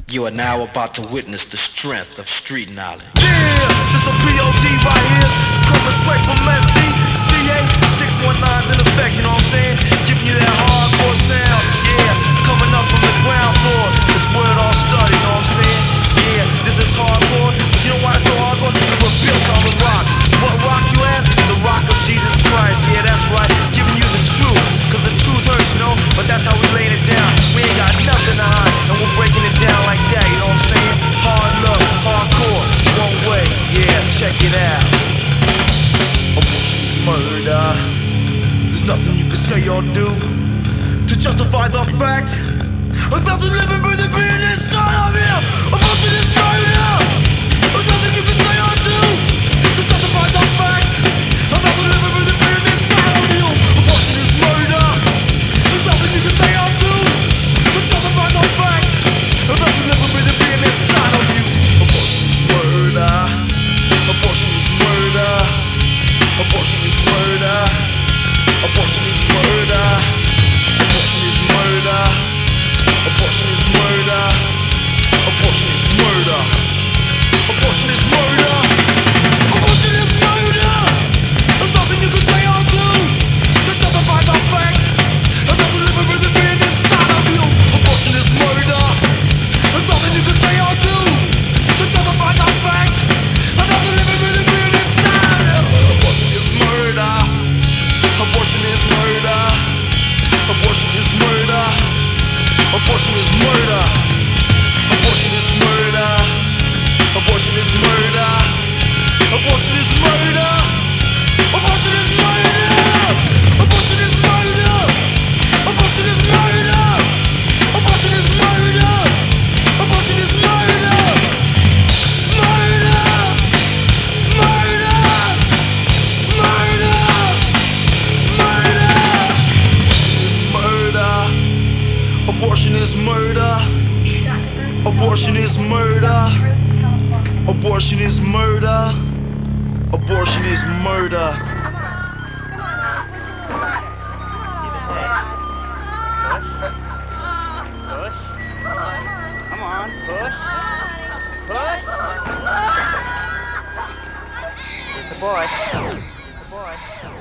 You are now about to witness the strength of street knowledge. Yeah, it's the POD right here, coming straight from SD. DA 619's in effect, you know what I'm saying? Giving you that hardcore sound, yeah, coming up from the ground floor. It's where it all started, you know what I'm saying? Yeah, this is hardcore, but you know why it's so hardcore? Because we're built on the rock. What rock, you ask? The rock of Jesus Christ, yeah, that's right, giving you the truth. Cause the truth hurts, you know, but that's how we laying it down. We ain't got nothing to hide, and we're breaking it down like that, you know what I'm saying? Hard love, hardcore, one way, yeah, check it out. Abortion's murder. There's nothing you can say or do to justify the fact a thousand living, breathing beings inside of you. Abortion is murder. There's nothing you can say or do to justify the fact a thousand living, breathing beings inside of you. Abortion is murder. There's nothing you can say or do to justify the fact a thousand living, breathing beings inside of you. Abortion is murder. Abortion is murder. Abortion is murder. Abortion is murder. Abortion is murder. Abortion is murder. Abortion is murder. Abortion is murder. Abortion is murder. There's nothing you can say or do to justify the fact that there's a living, breathing being inside of you. Abortion is murder. There's nothing you can say or do to justify the fact that there's a living, breathing being inside of you. Abortion is murder. Abortion is murder. Abortion is murder. Abortion is murder. Abortion is murder. Abortion is murder. Abortion is murder. Abortion is murder. Abortion is murder. Abortion is murder. Abortion is murder. Abortion is murder. Murder. Murder. Murder. Murder. Abortion is murder. Abortion is murder. Abortion is murder. Abortion is murder. Push. Come on, push. Push. It's a boy. It's a boy.